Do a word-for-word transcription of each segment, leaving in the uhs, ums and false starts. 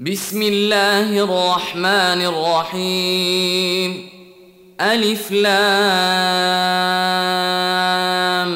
بسم الله الرحمن الرحيم. ألف لام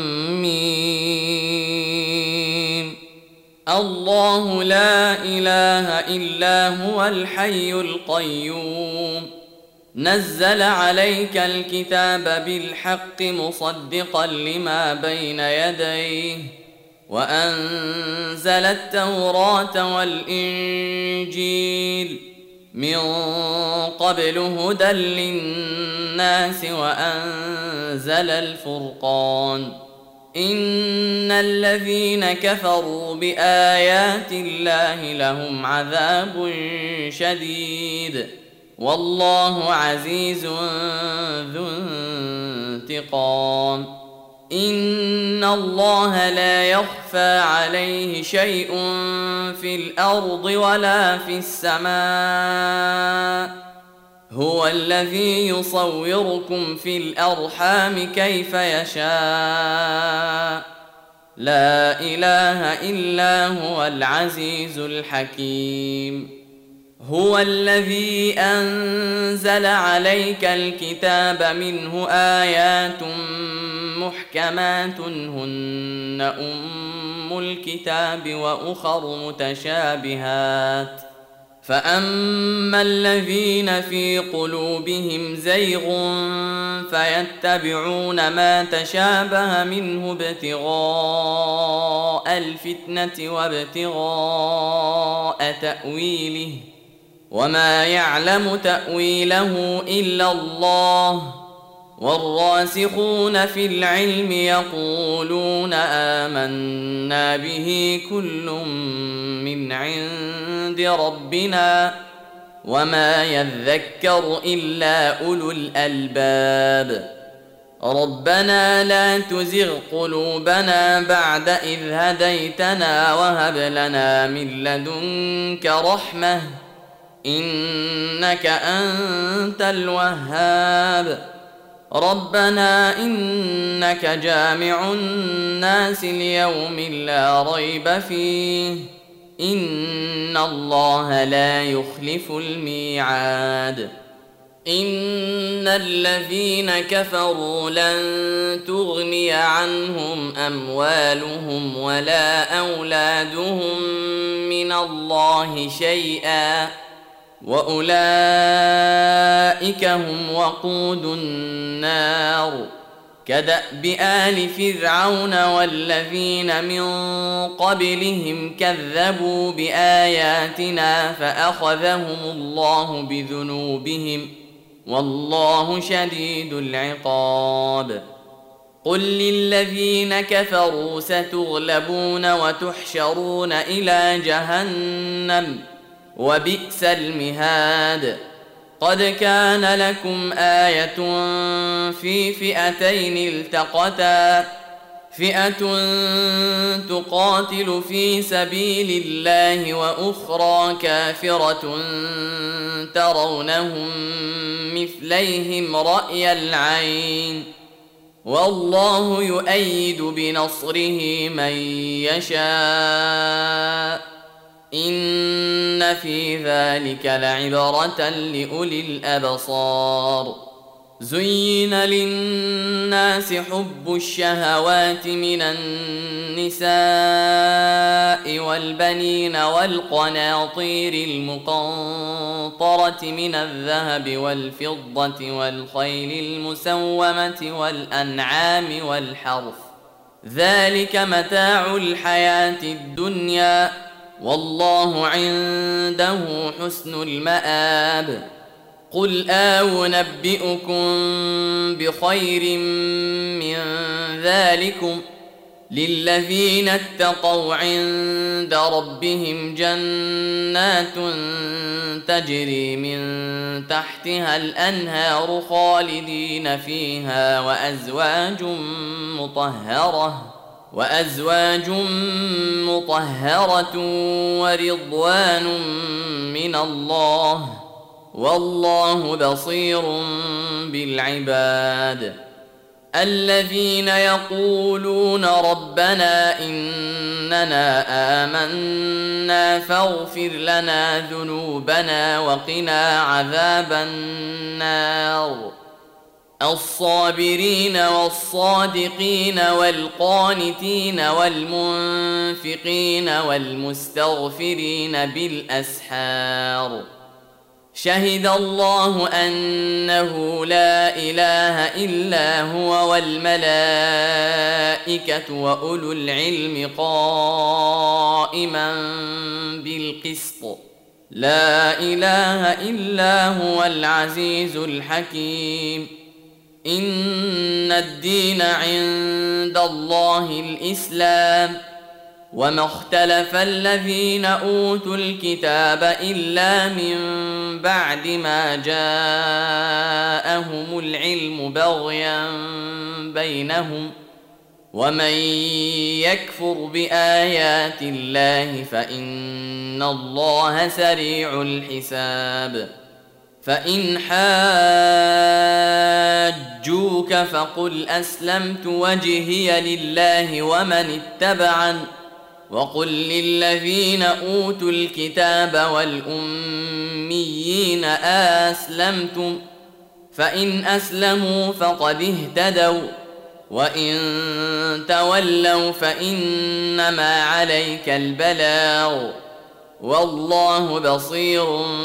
ميم. الله لا إله إلا هو الحي القيوم. نزل عليك الكتاب بالحق مصدقا لما بين يديه وأنزل التوراة والإنجيل من قبل هدى للناس وأنزل الفرقان. إن الذين كفروا بآيات الله لهم عذاب شديد والله عزيز ذو انتقام. إن الله لا يخفى عليه شيء في الأرض ولا في السماء. هو الذي يصوركم في الأرحام كيف يشاء. لا إله إلا هو العزيز الحكيم. هو الذي أنزل عليك الكتاب منه آيات محكمات هن أم الكتاب وأخر متشابهات فأما الذين في قلوبهم زيغ فيتبعون ما تشابه منه ابتغاء الفتنة وابتغاء تأويله وما يعلم تأويله إلا الله والراسخون في العلم يقولون آمنا به كل من عند ربنا وما يذكر إلا أولو الألباب. ربنا لا تزغ قلوبنا بعد إذ هديتنا وهب لنا من لدنك رحمة إنك أنت الوهاب. ربنا إنك جامع الناس ليوم لا ريب فيه إن الله لا يخلف الميعاد. إن الذين كفروا لن تغني عنهم أموالهم ولا أولادهم من الله شيئا وأولئك هم وقود النار. كدأب آل فرعون والذين من قبلهم كذبوا بآياتنا فأخذهم الله بذنوبهم والله شديد العقاب. قل للذين كفروا ستغلبون وتحشرون إلى جهنم وبئس المهاد. قد كان لكم آية في فئتين التقتا فئة تقاتل في سبيل الله وأخرى كافرة ترونهم مثليهم رأي العين والله يؤيد بنصره من يشاء إن في ذلك لعبرة لأولي الأبصار. زين للناس حب الشهوات من النساء والبنين والقناطير المقنطرة من الذهب والفضة والخيل المسومة والأنعام والحرث ذلك متاع الحياة الدنيا والله عنده حسن المآب. قل أنبئكم بخير من ذلكم للذين اتقوا عند ربهم جنات تجري من تحتها الأنهار خالدين فيها وأزواج مطهرة وأزواج مطهرة ورضوان من الله والله بصير بالعباد. الذين يقولون ربنا إننا آمنا فاغفر لنا ذنوبنا وقنا عذاب النار الصابرين والصادقين والقانتين والمنفقين والمستغفرين بالأسحار شهد الله أنه لا إله إلا هو والملائكة وأولو العلم قائما بالقسط لا إله إلا هو العزيز الحكيم إن الدين عند الله الإسلام وما اختلف الذين أوتوا الكتاب إلا من بعد ما جاءهم العلم بغيا بينهم ومن يكفر بآيات الله فإن الله سريع الحساب فإن حاجوك فقل أسلمت وجهي لله ومن اتبعن وقل للذين أوتوا الكتاب والأميين أسلمتم فإن أسلموا فقد اهتدوا وإن تولوا فإنما عليك البلاغ والله بصير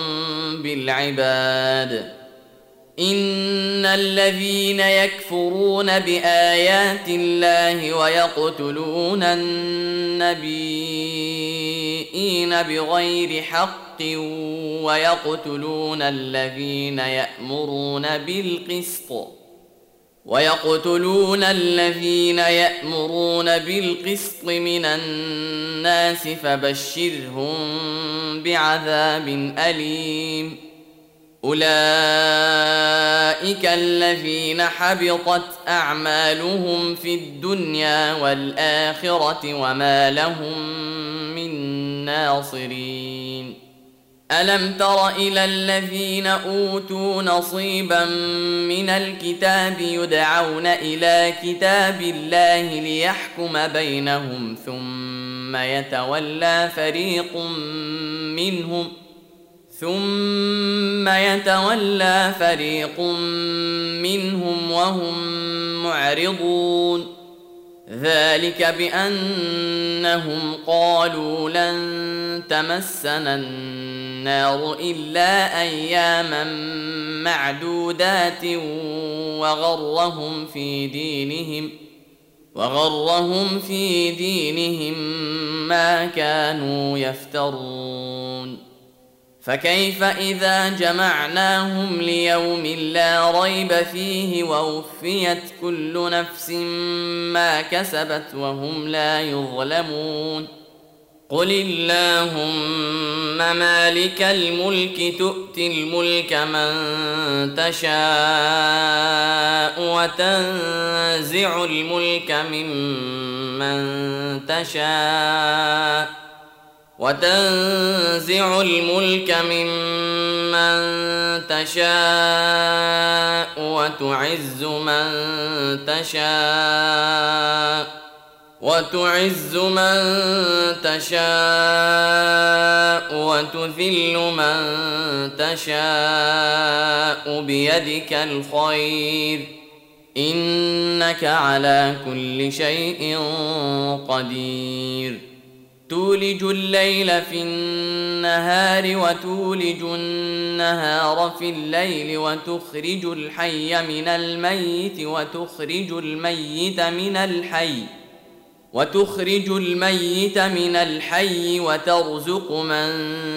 بالعباد إن الذين يكفرون بآيات الله ويقتلون النبيين بغير حق ويقتلون الذين يأمرون بالقسط ويقتلون الذين يأمرون بالقسط من الناس فبشرهم بعذاب أليم أولئك الذين حبطت أعمالهم في الدنيا والآخرة وما لهم من ناصرين ألم تر إلى الذين أوتوا نصيبا من الكتاب يدعون إلى كتاب الله ليحكم بينهم ثم يتولى فريق منهم ثم يتولى فريق منهم وهم معرضون ذلك بأنهم قالوا لن تمسنا النار إلا أياما معدودات وغرهم في دينهم وغرهم في دينهم ما كانوا يفترون فكيف إذا جمعناهم ليوم لا ريب فيه ووفيت كل نفس ما كسبت وهم لا يظلمون قل اللهم مالك الملك تؤتي الملك من تشاء وتنزع الملك ممن تشاء وتنزع الملك ممن تشاء وتعز من تشاء وتعز من تشاء وتذل من تشاء بيدك الخير إنك على كل شيء قدير تولج الليل في النهار وتولج النهار في الليل وتخرج الحي من الميت وتخرج الميت من الحي وتخرج الميت من الحي وترزق من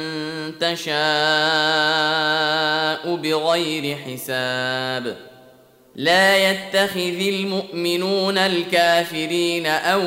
تشاء بغير حساب لا يتخذ المؤمنون الكافرين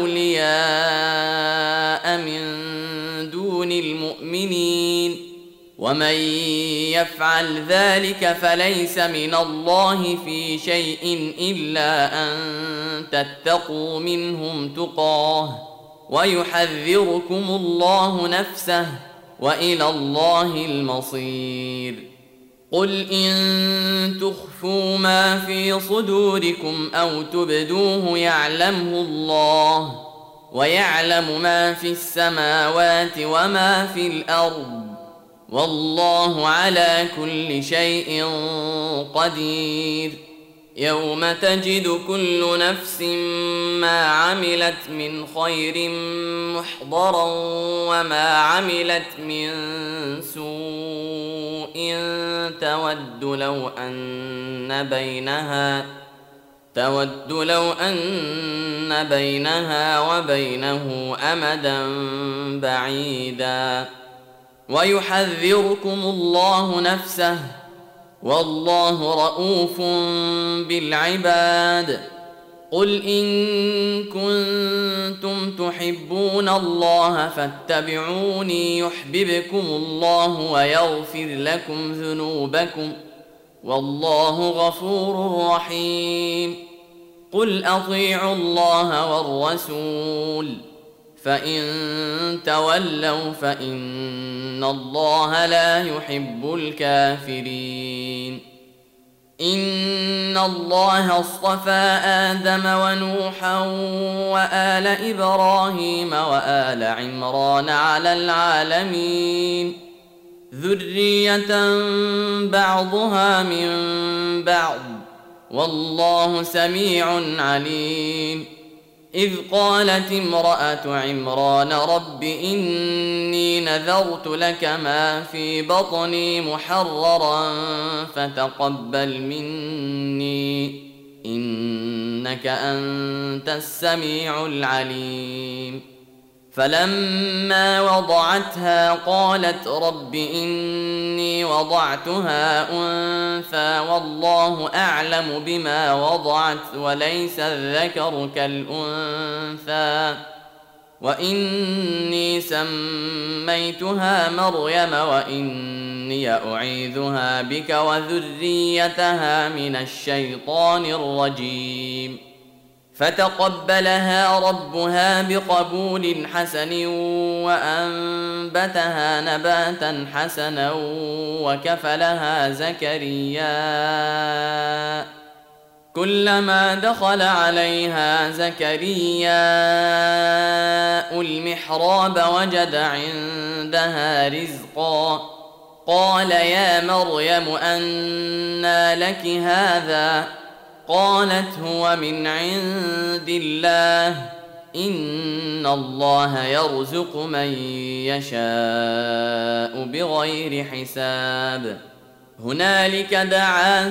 أولياء من دون المؤمنين ومن يفعل ذلك فليس من الله في شيء إلا أن تتقوا منهم تقاه ويحذركم الله نفسه وإلى الله المصير قل إن تخفوا ما في صدوركم أو تبدوه يعلمه الله، ويعلم ما في السماوات وما في الأرض، والله على كل شيء قدير. يوم تجد كل نفس ما عملت من خير محضرا وما عملت من سوء تود لو أن بينها تود لو أن بينها وبينه أمدا بعيدا، ويحذركم الله نفسه، والله رؤوف بالعباد. قل إن كنتم تحبون الله فاتبعوني يحببكم الله ويغفر لكم ذنوبكم، والله غفور رحيم. قل أطيعوا الله والرسول، فإن تولوا فإن الله لا يحب الكافرين. إن الله اصطفى آدم ونوحا وآل إبراهيم وآل عمران على العالمين، ذرية بعضها من بعض، والله سميع عليم. إذ قالت امرأة عمران رب إني نذرت لك ما في بطني محررا فتقبل مني إنك أنت السميع العليم. فلما وضعتها قالت رب إني وضعتها أنثى والله أعلم بما وضعت وليس الذكر كالأنثى، وإني سميتها مريم وإني أعيذها بك وذريتها من الشيطان الرجيم. فتقبلها ربها بقبول حسن وأنبتها نباتا حسنا وكفلها زكريا. كلما دخل عليها زكريا المحراب وجد عندها رزقا، قال يا مريم أنى لك هذا؟ قالت هو من عند الله، إن الله يرزق من يشاء بغير حساب. هنالك دعا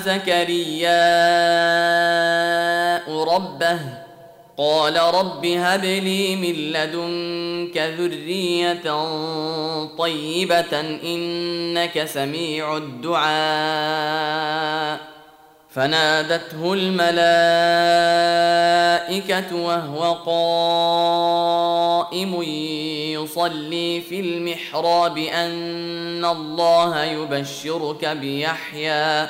زكرياء ربه قال رب هب لي من لدنك ذرية طيبة إنك سميع الدعاء. فنادته الملائكة وهو قائم يصلي في المحراب أن الله يبشرك بيحيى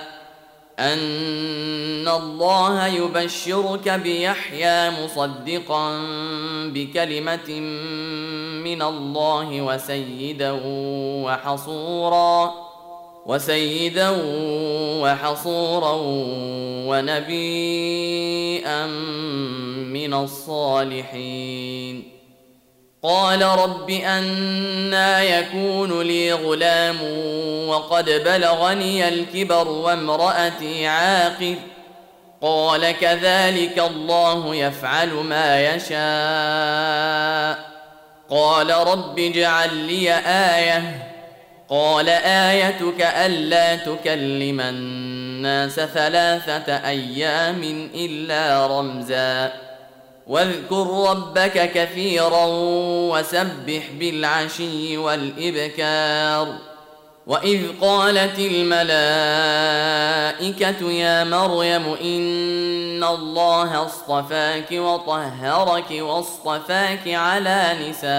أن الله يبشرك بيحيى مصدقا بكلمة من الله وسيدا وحصورا وسيدا وحصورا ونبيا من الصالحين. قال رب أنى يكون لي غلام وقد بلغني الكبر وامرأتي عاقر؟ قال كذلك الله يفعل ما يشاء. قال رب اجعل لي آية. قال آيتك ألا تكلم الناس ثلاثة أيام إلا رمزا، واذكر ربك كثيرا وسبح بالعشي والإبكار. وإذ قالت الملائكة يا مريم إن الله اصطفاك وطهرك واصطفاك على نساء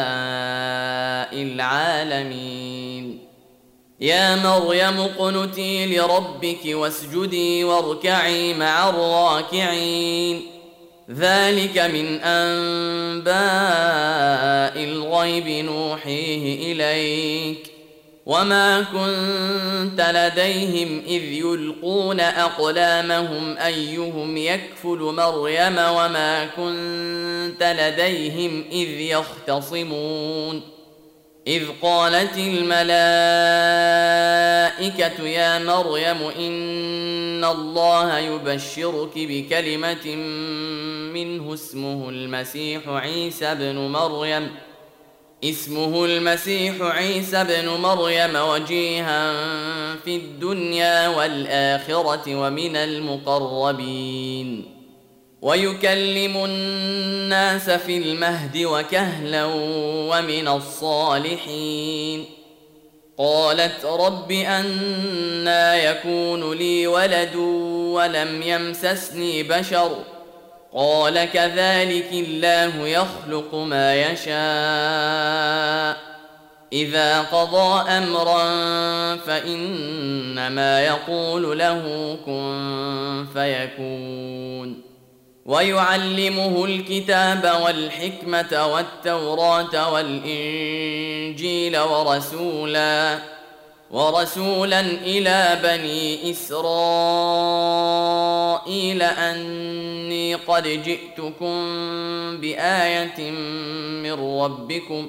العالمين. يا مريم اقنتي لربك واسجدي واركعي مع الراكعين. ذلك من أنباء الغيب نوحيه إليك، وما كنت لديهم إذ يلقون أقلامهم أيهم يكفل مريم وما كنت لديهم إذ يختصمون إذ قالت الملائكة يا مريم إن الله يبشرك بكلمة منه اسمه المسيح عيسى بن مريم اسمه المسيح عيسى بن مريم وجيها في الدنيا والآخرة ومن المقربين ويكلم الناس في المهد وكهلا ومن الصالحين قالت رب أنى يكون لي ولد ولم يمسسني بشر قال كذلك الله يخلق ما يشاء إذا قضى أمرا فإنما يقول له كن فيكون ويعلمه الكتاب والحكمة والتوراة والإنجيل ورسولا ورسولا إلى بني إسرائيل أني قد جئتكم بآية من ربكم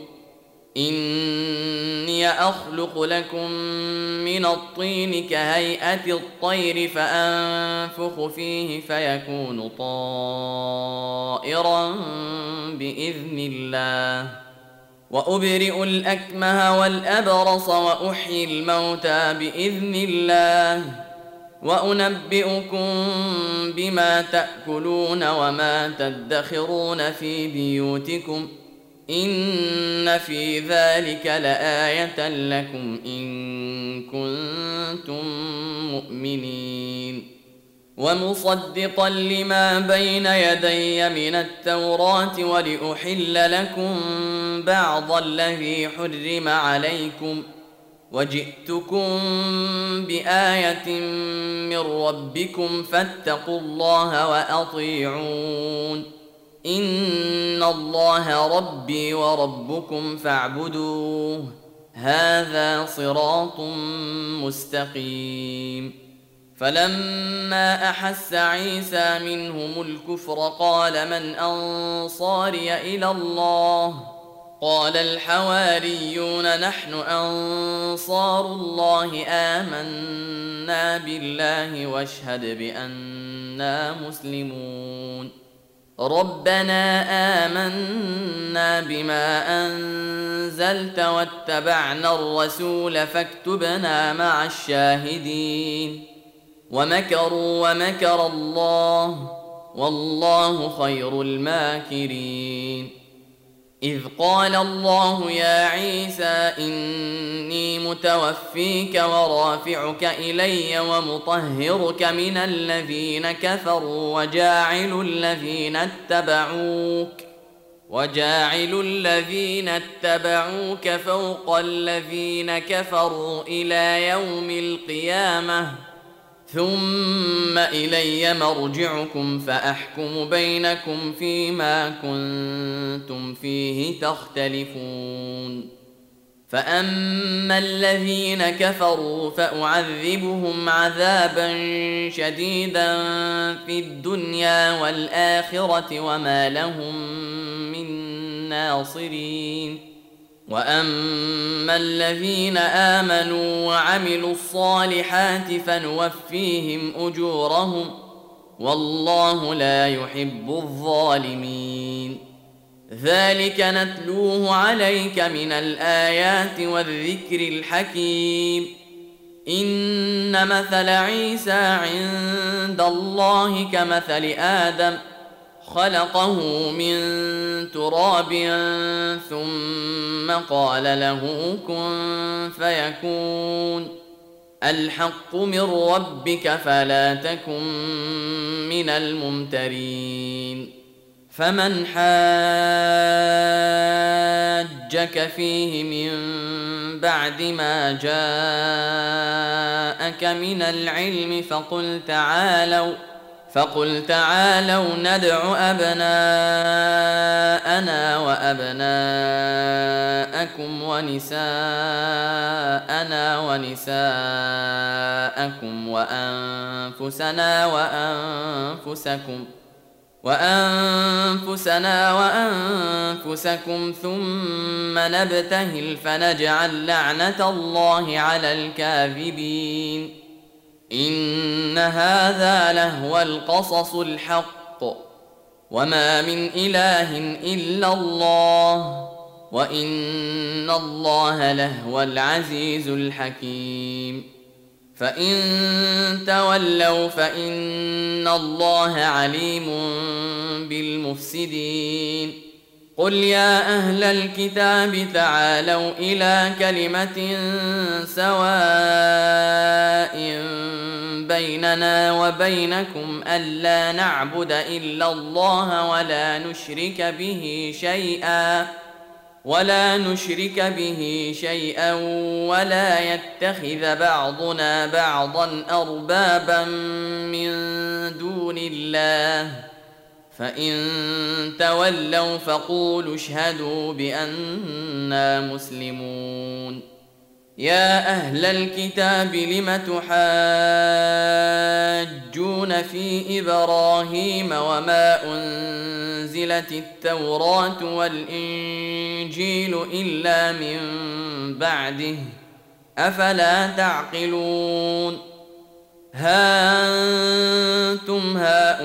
إني أخلق لكم من الطين كهيئة الطير فأنفخ فيه فيكون طائرا بإذن الله وأبرئ الأكمه والأبرص وأحيي الموتى بإذن الله وأنبئكم بما تأكلون وما تدخرون في بيوتكم إن في ذلك لآية لكم إن كنتم مؤمنين ومصدقا لما بين يدي من التوراة ولأحل لكم بعض الذي حرم عليكم وجئتكم بآية من ربكم فاتقوا الله وأطيعون إن الله ربي وربكم فاعبدوه هذا صراط مستقيم فلما أحس عيسى منهم الكفر قال من أنصاري إلى الله قال الحواريون نحن أنصار الله آمنا بالله واشهد بأننا مسلمون ربنا آمنا بما أنزلت واتبعنا الرسول فاكتبنا مع الشاهدين ومكروا ومكر الله والله خير الماكرين إذ قال الله يا عيسى إني متوفيك ورافعك إلي ومطهرك من الذين كفروا وجاعل الذين اتبعوك وجاعل الذين اتبعوك فوق الذين كفروا إلى يوم القيامة ثم إلي مرجعكم فأحكم بينكم فيما كنتم فيه تختلفون فأما الذين كفروا فأعذبهم عذابا شديدا في الدنيا والآخرة وما لهم من ناصرين وأما الذين آمنوا وعملوا الصالحات فنوفيهم أجورهم والله لا يحب الظالمين ذلك نتلوه عليك من الآيات والذكر الحكيم إن مثل عيسى عند الله كمثل آدم خلقه من تراب ثم قال له كن فيكون الحق من ربك فلا تكن من الممترين فمن حاجك فيه من بعد ما جاءك من العلم فقل تعالوا فقل تعالوا ندع أبناءنا وأبناءكم ونساءنا ونساءكم وأنفسنا وأنفسكم وأنفسنا وأنفسكم ثم نبتهل فنجعل لعنة الله على الكاذبين إن هذا لهو القصص الحق وما من إله إلا الله وإن الله لهو العزيز الحكيم فإن تولوا فإن الله عليم بالمفسدين قل يا أهل الكتاب تعالوا إلى كلمة سواء بيننا وبينكم ألا نعبد إلا الله ولا نشرك به شيئا ولا نشرك به شيئا ولا يتخذ بعضنا بعضا أربابا من دون الله فإن تولوا فقولوا اشهدوا بأننا مسلمون يا أهل الكتاب لم تحاجون في إبراهيم وما أنزلت التوراة والإنجيل إلا من بعده أفلا تعقلون ها أنتم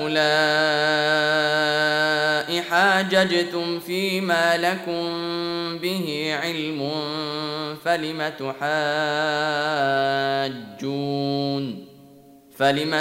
هؤلاء حاججتم فيما لكم به علم فلم تحاجون فلم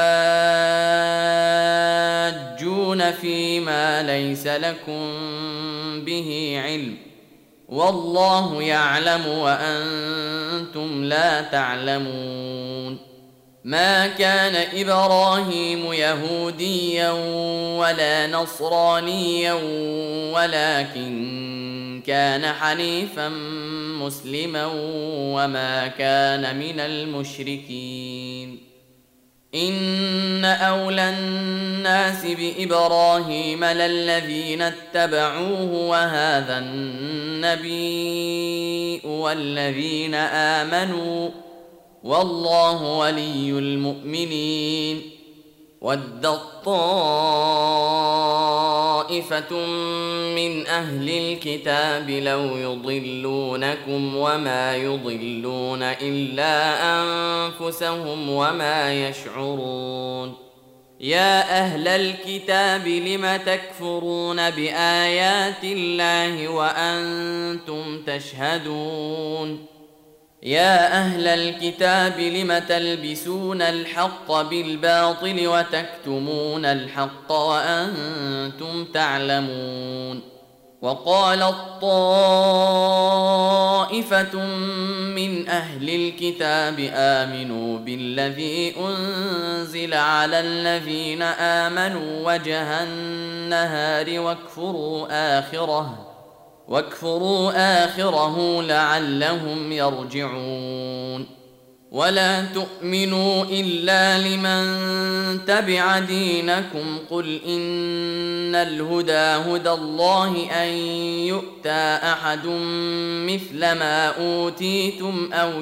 تحاجون فيما ليس لكم به علم والله يعلم وأنتم لا تعلمون ما كان إبراهيم يهوديا ولا نصرانيا ولكن كان حنيفا مسلما وما كان من المشركين إن أولى الناس بإبراهيم للذين اتبعوه وهذا النبي والذين آمنوا والله ولي المؤمنين ود طائفة من أهل الكتاب لو يضلونكم وما يضلون إلا أنفسهم وما يشعرون يا أهل الكتاب لم تكفرون بآيات الله وأنتم تشهدون يا أهل الكتاب لم تلبسون الحق بالباطل وتكتمون الحق وأنتم تعلمون وقالت طائفة من أهل الكتاب آمنوا بالذي أنزل على الذين آمنوا وجه النهار واكفروا آخره واكفروا آخره لعلهم يرجعون ولا تؤمنوا إلا لمن تبع دينكم قل إن الهدى هدى الله أن يؤتى أحد مثل ما أوتيتم أو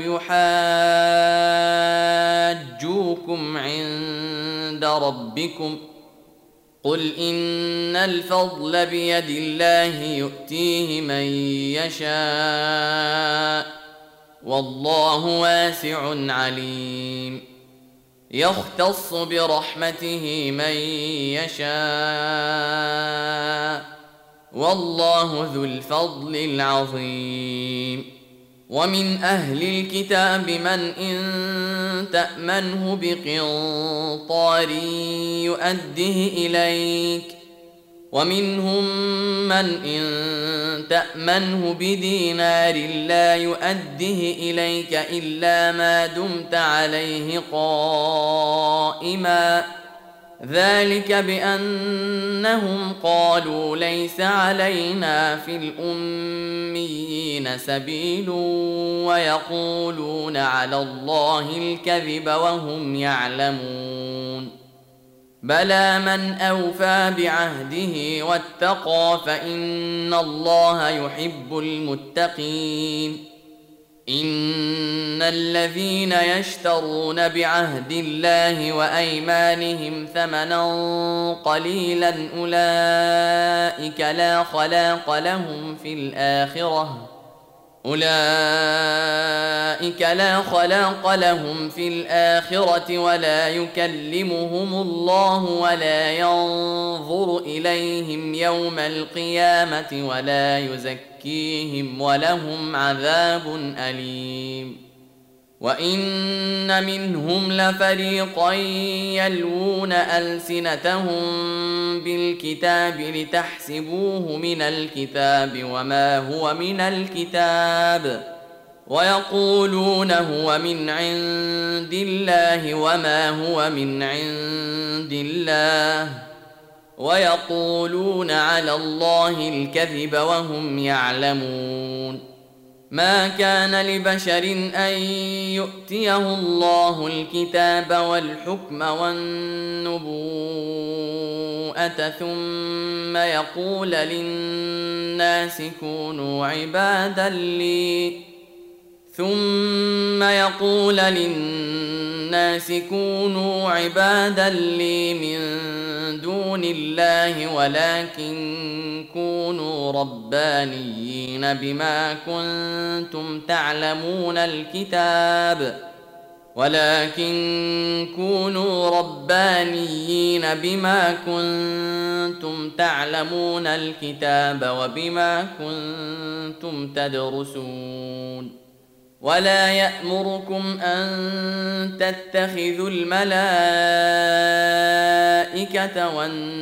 يحاجوكم عند ربكم قل إن الفضل بيد الله يؤتيه من يشاء والله واسع عليم يختص برحمته من يشاء والله ذو الفضل العظيم ومن أهل الكتاب من إن تأمنه بقنطار يؤده إليك ومنهم من إن تأمنه بدينار لا يؤده إليك إلا ما دمت عليه قائما ذلك بأنهم قالوا ليس علينا في الأميين سبيل ويقولون على الله الكذب وهم يعلمون بلى من أوفى بعهده واتقى فإن الله يحب المتقين. إن الذين يشترون بعهد الله وأيمانهم ثمنا قليلا أولئك لا خلاق لهم في الآخرة أولئك لا خلاق لهم في الآخرة ولا يكلمهم الله ولا ينظر إليهم يوم القيامة ولا يزكيهم ولهم عذاب أليم. وإن منهم لفريقا يلوون ألسنتهم بالكتاب لتحسبوه من الكتاب وما هو من الكتاب ويقولون هو من عند الله وما هو من عند الله ويقولون على الله الكذب وهم يعلمون. ما كان لبشر أن يؤتيه الله الكتاب والحكم والنبوءة ثم يقول للناس كونوا عبادا لي ثم يقول للناس كونوا عبادا لي من دون الله ولكن كونوا ربانيين بما كنتم تعلمون الكتاب ولكن كونوا ربانيين بما كنتم تعلمون الكتاب وبما كنتم تدرسون. ولا يأمركم أن تتخذوا الملائكة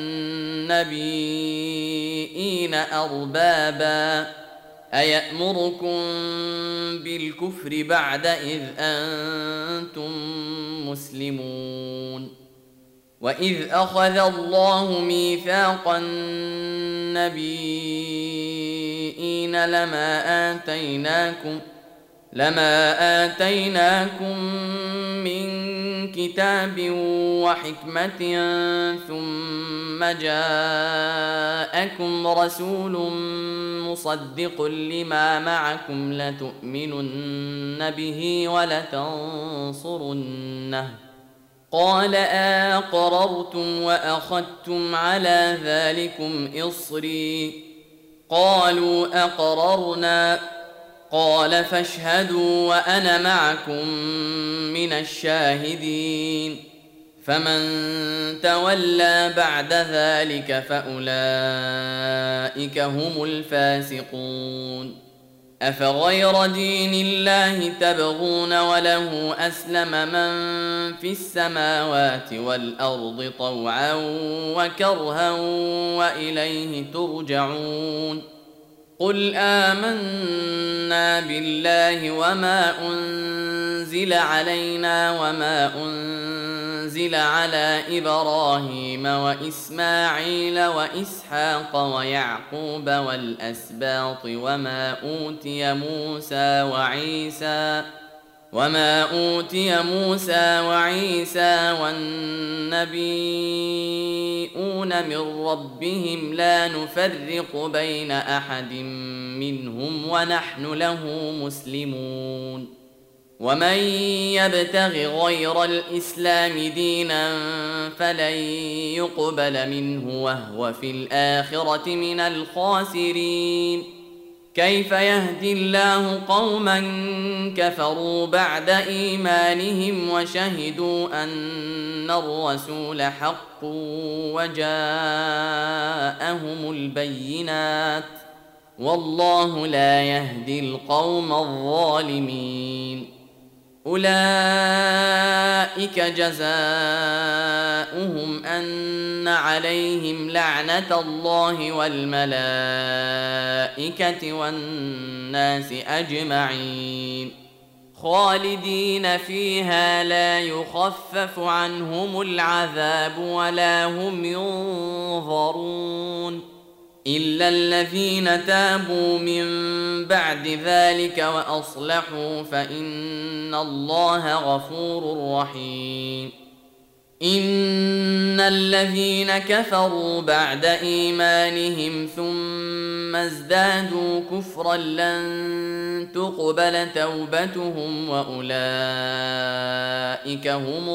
والنبيين أربابا أيأمركم بالكفر بعد إذ أنتم مسلمون. وإذ أخذ الله ميثاق النبيين لما آتيناكم لما آتيناكم من كتاب وحكمة ثم جاءكم رسول مصدق لما معكم لتؤمنن به ولتنصرنه قال أقررتم وأخذتم على ذلكم إصري قالوا أقررنا قال فاشهدوا وأنا معكم من الشاهدين. فمن تولى بعد ذلك فأولئك هم الفاسقون. أفغير دين الله تبغون وله أسلم من في السماوات والأرض طوعا وكرها وإليه ترجعون. قل آمنا بالله وما أنزل علينا وما أنزل على إبراهيم وإسماعيل وإسحاق ويعقوب والأسباط وما أوتي موسى وعيسى وما أوتي موسى وعيسى والنبيون من ربهم لا نفرق بين أحد منهم ونحن له مسلمون. ومن يبتغ غير الإسلام دينا فلن يقبل منه وهو في الآخرة من الخاسرين. كيف يهدي الله قوما كفروا بعد إيمانهم وشهدوا أن الرسول حق وجاءهم البينات والله لا يهدي القوم الظالمين. أولئك جزاؤهم أن عليهم لعنة الله والملائكة والناس أجمعين خالدين فيها لا يخفف عنهم العذاب ولا هم ينظرون إلا الذين تابوا من بعد ذلك وأصلحوا فإن الله غفور رحيم. إن الذين كفروا بعد إيمانهم ثم ازدادوا كفرا لن تقبل توبتهم وأولئك هم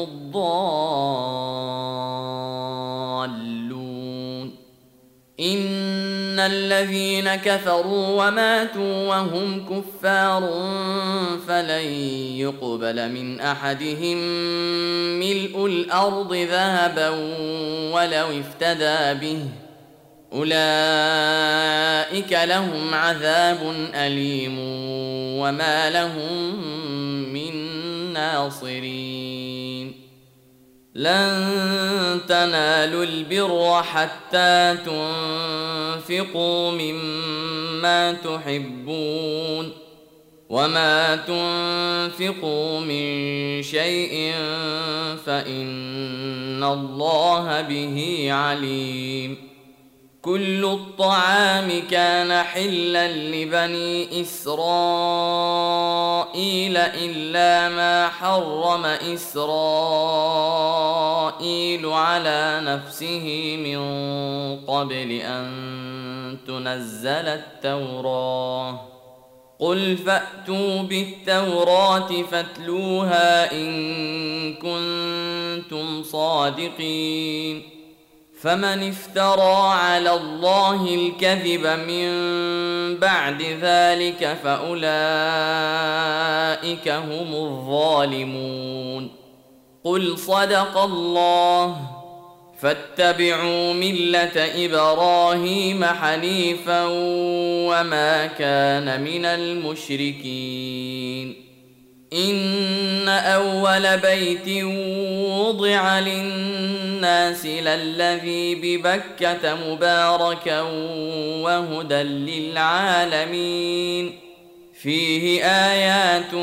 الضالون. إن الذين كفروا وماتوا وهم كفار فلن يقبل من أحدهم ملء الأرض ذهبا ولو افتدى به أولئك لهم عذاب أليم وما لهم من ناصرين. لن تنالوا البر حتى تنفقوا مما تحبون وما تنفقوا من شيء فإن الله به عليم. كل الطعام كان حلا لبني إسرائيل إلا ما حرم إسرائيل على نفسه من قبل أن تنزل التوراة. قل فأتوا بالتوراة فاتلوها إن كنتم صادقين. فمن افترى على الله الكذب من بعد ذلك فأولئك هم الظالمون. قل صدق الله فاتبعوا ملة إبراهيم حنيفا وما كان من المشركين. إن أول بيت وضع للناس للذي ببكة مباركا وهدى للعالمين فيه آيات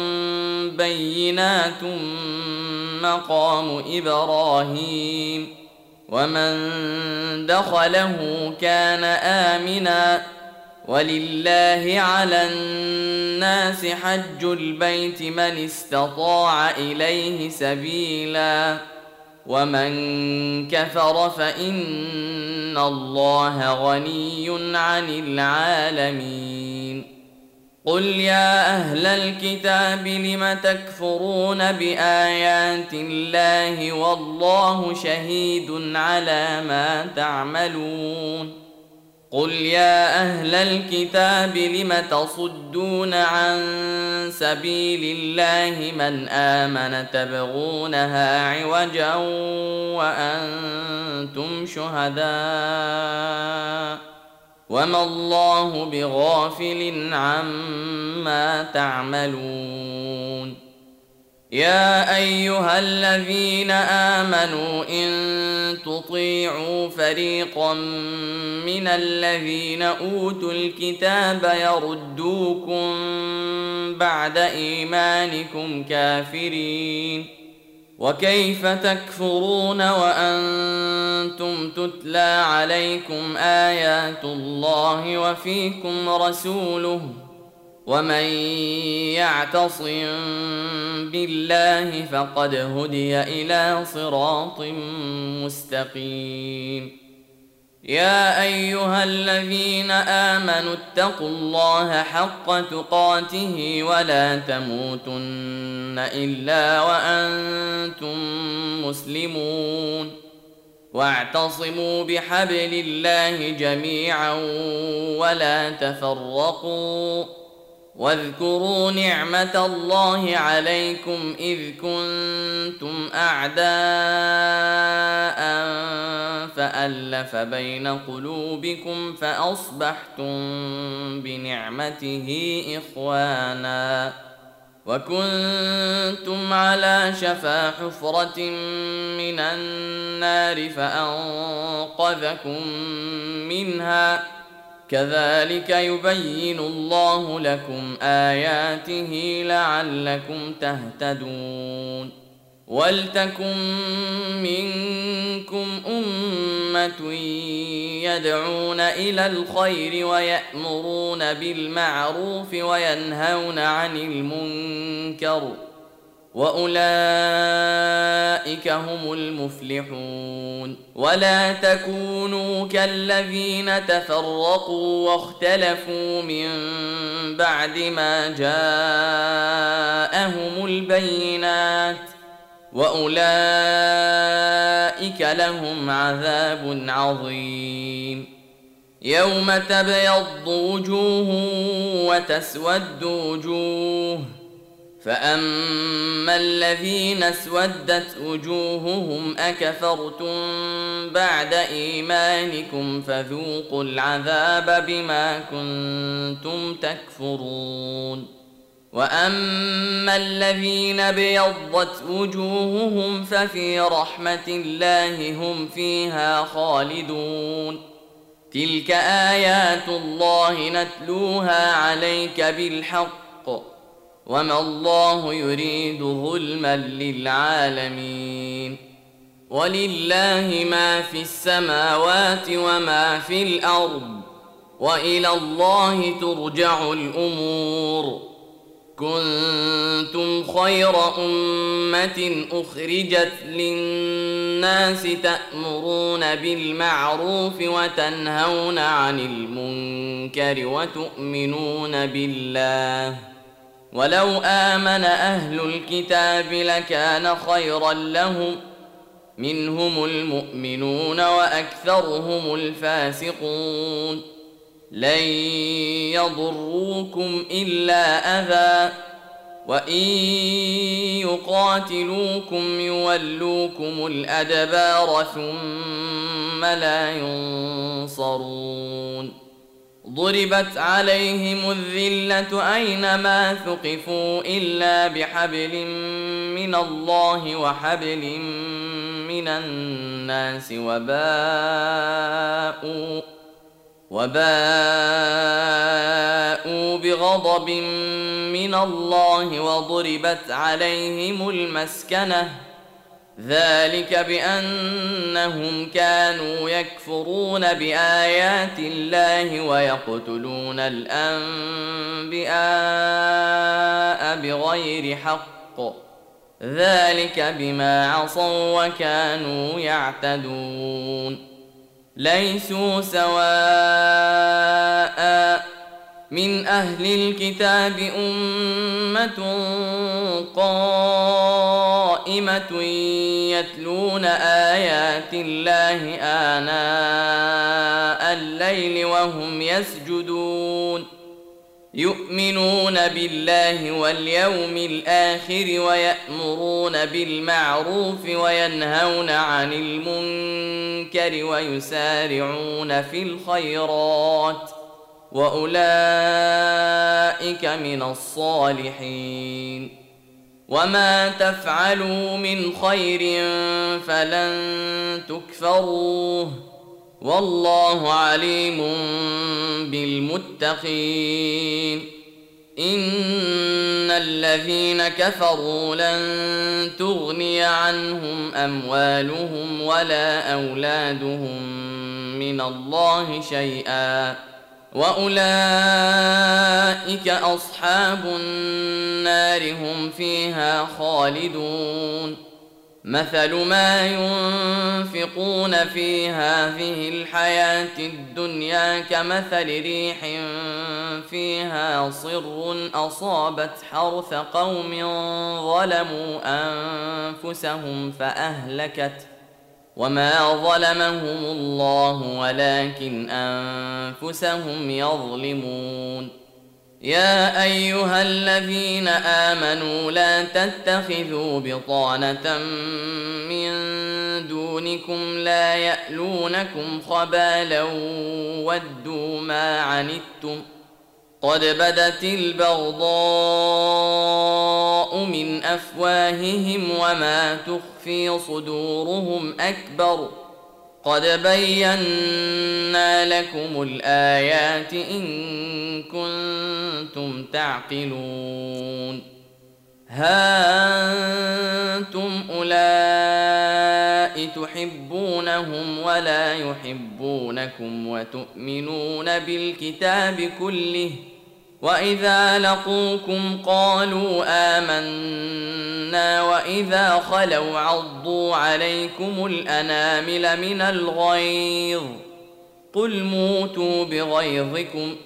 بينات مقام إبراهيم ومن دخله كان آمنا ولله على الناس حج البيت من استطاع إليه سبيلا ومن كفر فإن الله غني عن العالمين. قل يا أهل الكتاب لم تكفرون بآيات الله والله شهيد على ما تعملون. قل يا أهل الكتاب لم تصدون عن سبيل الله من آمن تبغونها عوجا وأنتم شهداء وما الله بغافل عما تعملون. يا أيها الذين آمنوا إن تطيعوا فريقا من الذين أوتوا الكتاب يردوكم بعد إيمانكم كافرين وكيف تكفرون وأنتم تتلى عليكم آيات الله وفيكم رسوله ومن يعتصم بالله فقد هدي إلى صراط مستقيم. يا أيها الذين آمنوا اتقوا الله حق تقاته ولا تموتن إلا وأنتم مسلمون واعتصموا بحبل الله جميعا ولا تفرقوا واذكروا نعمة الله عليكم إذ كنتم أعداء فألف بين قلوبكم فأصبحتم بنعمته إخوانا وكنتم على شفا حفرة من النار فأنقذكم منها كذلك يبين الله لكم آياته لعلكم تهتدون. ولتكن منكم أمة يدعون إلى الخير ويأمرون بالمعروف وينهون عن المنكر وأولئك هم المفلحون. ولا تكونوا كالذين تفرقوا واختلفوا من بعد ما جاءهم البينات، وأولئك لهم عذاب عظيم. يوم تبيض وجوه وتسود وجوه، فأما الذين اسودت وجوههم أكفرتم بعد إيمانكم فذوقوا العذاب بما كنتم تكفرون. وأما الذين ابيضت وجوههم ففي رحمة الله هم فيها خالدون. تلك آيات الله نتلوها عليك بالحق، وما الله يريد ظلما للعالمين. ولله ما في السماوات وما في الأرض، وإلى الله ترجع الأمور. كنتم خير أمة أخرجت للناس تأمرون بالمعروف وتنهون عن المنكر وتؤمنون بالله. ولو آمن أهل الكتاب لكان خيرا لهم، منهم المؤمنون وأكثرهم الفاسقون. لن يضروكم إلا أذى، وإن يقاتلوكم يولوكم الأدبار ثم لا ينصرون. ضربت عليهم الذلة أينما ثقفوا إلا بحبل من الله وحبل من الناس وباءوا وباءوا بغضب من الله وضربت عليهم المسكنة، ذلك بأنهم كانوا يكفرون بآيات الله ويقتلون الأنبياء بغير حق، ذلك بما عصوا وكانوا يعتدون. ليسوا سواء من أهل الكتاب أمة قائمة يتلون آيات الله آناء الليل وهم يسجدون، يؤمنون بالله واليوم الآخر ويأمرون بالمعروف وينهون عن المنكر ويسارعون في الخيرات، وأولئك من الصالحين. وما تفعلوا من خير فلن تكفروه، والله عليم بالمتقين. إن الذين كفروا لن تغني عنهم أموالهم ولا أولادهم من الله شيئا، وأولئك أصحاب النار هم فيها خالدون. مثل ما ينفقون في هذه الحياة الدنيا كمثل ريح فيها صر أصابت حرث قوم ظلموا أنفسهم فأهلكت، وما ظلمهم الله ولكن أنفسهم يظلمون. يا أيها الذين آمنوا لا تتخذوا بطانة من دونكم لا يألونكم خبالا ودوا ما عنتم قد بدت البغضاء من أفواههم وما تخفي صدورهم أكبر، قد بينا لكم الآيات إن كنتم تعقلون. ها أنتم أولئك تحبونهم ولا يحبونكم وتؤمنون بالكتاب كله، وإذا لقوكم قالوا آمنا وإذا خلوا عضوا عليكم الأنامل من الغيظ قل موتوا بغيظكم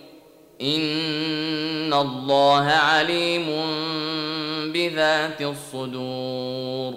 إن الله عليم بذات الصدور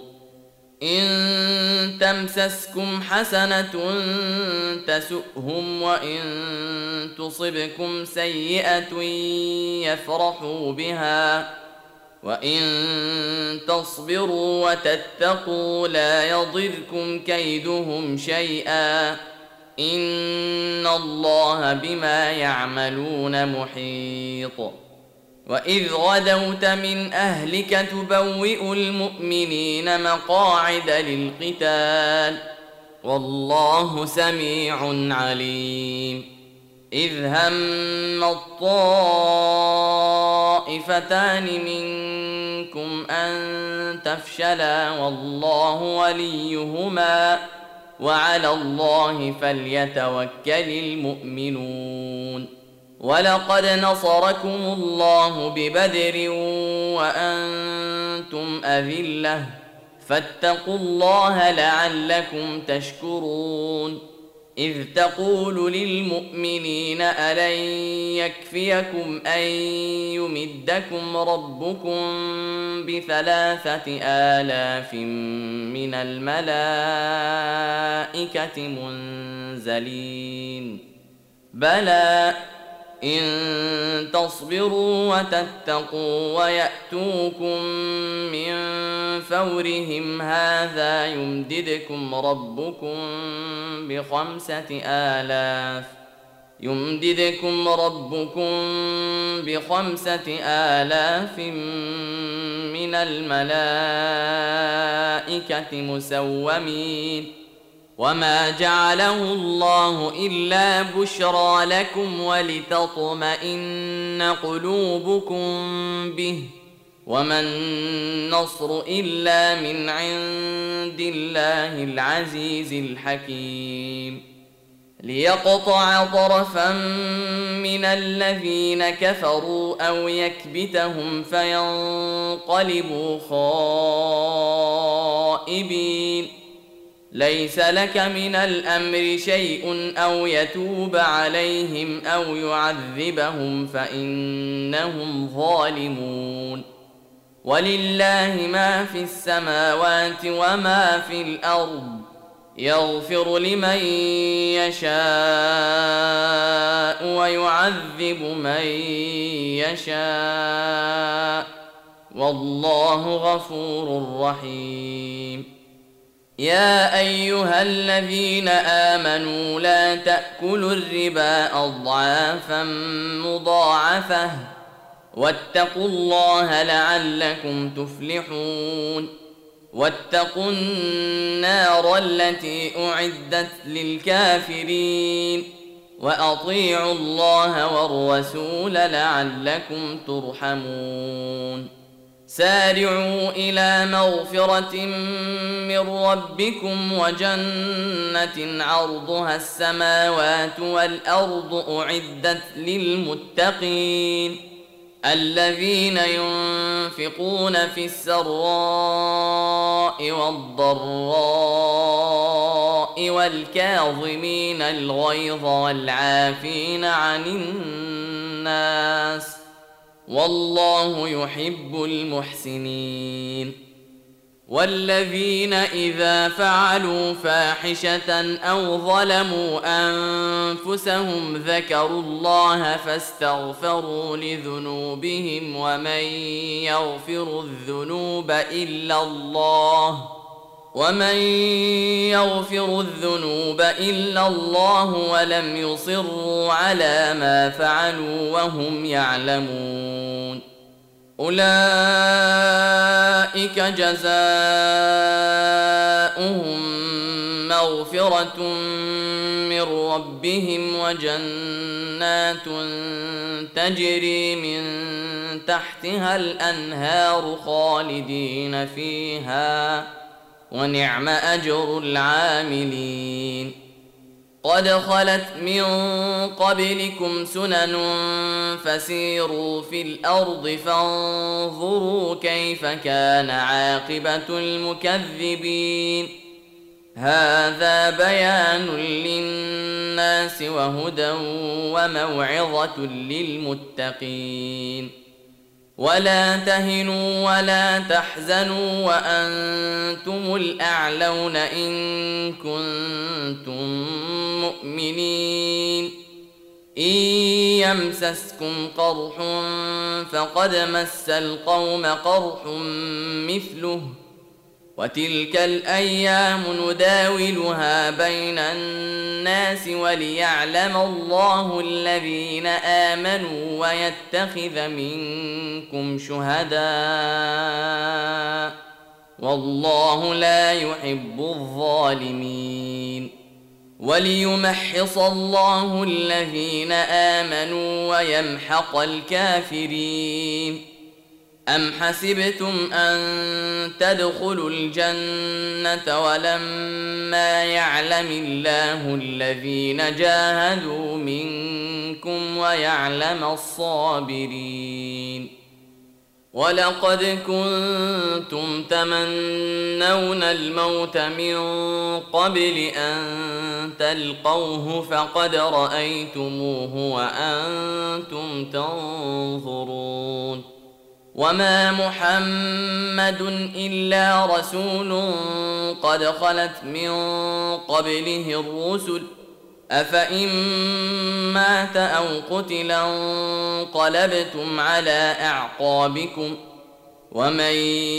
إن تمسسكم حسنة تسؤهم وإن تصبكم سيئة يفرحوا بها وإن تصبروا وتتقوا لا يضركم كيدهم شيئا إن الله بما يعملون محيط وإذ غدوت من أهلك تبوئ المؤمنين مقاعد للقتال والله سميع عليم إذ هم الطائفتان منكم أن تفشلا والله وليهما وعلى الله فليتوكل المؤمنون ولقد نصركم الله ببدر وأنتم أذلة فاتقوا الله لعلكم تشكرون إذ تقول للمؤمنين ألن يكفيكم أن يمدكم ربكم بثلاثة آلاف من الملائكة منزلين بلى إن تصبروا وتتقوا ويأتوكم من فورهم هذا يمددكم ربكم بخمسة آلاف يمددكم ربكم بخمسة آلاف من الملائكة مسومين وما جعله الله إلا بشرى لكم ولتطمئن قلوبكم به وما النصر إلا من عند الله العزيز الحكيم ليقطع طرفا من الذين كفروا أو يكبتهم فينقلبوا خائبين ليس لك من الأمر شيء أو يتوب عليهم أو يعذبهم فإنهم ظالمون ولله ما في السماوات وما في الأرض يغفر لمن يشاء ويعذب من يشاء والله غفور رحيم يا أيها الذين آمنوا لا تأكلوا الربا أضعافا مضاعفة واتقوا الله لعلكم تفلحون واتقوا النار التي أعدت للكافرين وأطيعوا الله والرسول لعلكم ترحمون سارعوا إلى مغفرة من ربكم وجنة عرضها السماوات والأرض أعدت للمتقين الذين ينفقون في السراء والضراء والكاظمين الغيظ والعافين عن الناس والله يحب المحسنين والذين إذا فعلوا فاحشة أو ظلموا أنفسهم ذكروا الله فاستغفروا لذنوبهم ومن يغفر الذنوب إلا الله ومن يغفر الذنوب إلا الله ولم يصروا على ما فعلوا وهم يعلمون أولئك جزاؤهم مغفرة من ربهم وجنات تجري من تحتها الأنهار خالدين فيها ونعم أجر العاملين قد خلت من قبلكم سنن فسيروا في الأرض فانظروا كيف كان عاقبة المكذبين هذا بيان للناس وهدى وموعظة للمتقين ولا تهنوا ولا تحزنوا وأنتم الأعلون إن كنتم مؤمنين إن يمسسكم قرح فقد مس القوم قرح مثله وتلك الأيام نداولها بين الناس وليعلم الله الذين آمنوا ويتخذ منكم شهداء والله لا يحب الظالمين وليمحص الله الذين آمنوا ويمحق الكافرين أم حسبتم أن تدخلوا الجنة ولما يعلم الله الذين جاهدوا منكم ويعلم الصابرين ولقد كنتم تمنون الموت من قبل أن تلقوه فقد رأيتموه وأنتم تنظرون وما محمد إلا رسول قد خلت من قبله الرسل أفإن مات أو قتل انقلبتم على أعقابكم ومن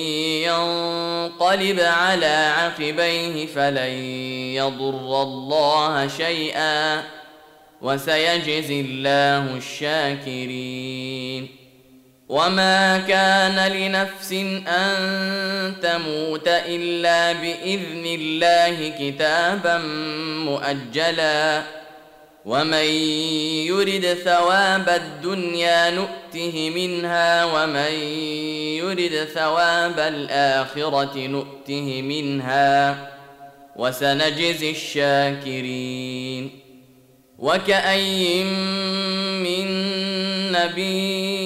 ينقلب على عقبيه فلن يضر الله شيئا وسيجزي الله الشاكرين وما كان لنفس أن تموت إلا بإذن الله كتابا مؤجلا ومن يرد ثواب الدنيا نؤته منها ومن يرد ثواب الآخرة نؤته منها وسنجزي الشاكرين وكأي من نبي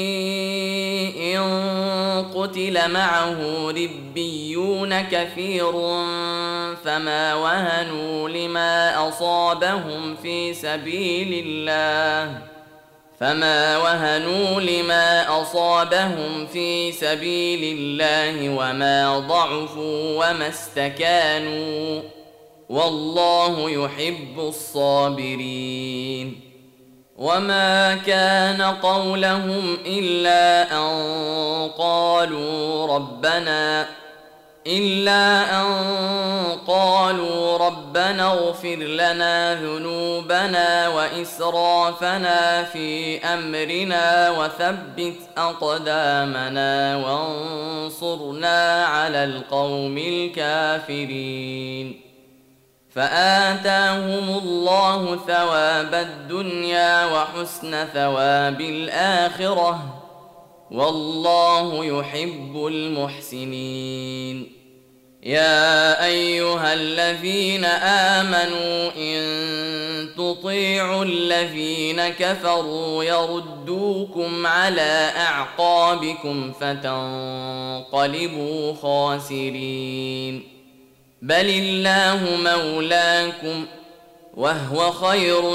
قتل معه ربيون كثير فما وهنوا لما أصابهم في سبيل الله فما وهنوا لما أصابهم في سبيل الله وما ضعفوا وما استكانوا والله يحب الصابرين وما كان قولهم إلا أن قالوا ربنا إلا أن قالوا ربنا اغفر لنا ذنوبنا وإسرافنا في أمرنا وثبت أقدامنا وانصرنا على القوم الكافرين فآتاهم الله ثواب الدنيا وحسن ثواب الآخرة والله يحب المحسنين يا أيها الذين آمنوا إن تطيعوا الذين كفروا يردوكم على أعقابكم فتنقلبوا خاسرين بل الله مولاكم وهو خير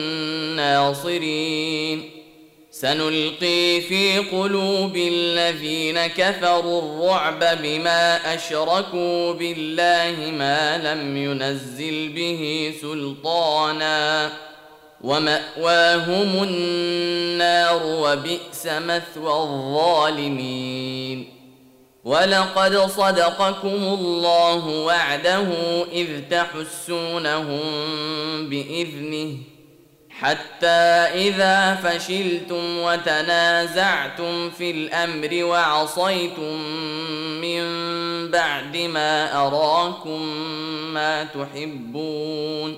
الناصرين سنلقي في قلوب الذين كفروا الرعب بما أشركوا بالله ما لم ينزل به سلطانا ومأواهم النار وبئس مثوى الظالمين ولقد صدقكم الله وعده إذ تحسونهم بإذنه حتى إذا فشلتم وتنازعتم في الأمر وعصيتم من بعد ما أراكم ما تحبون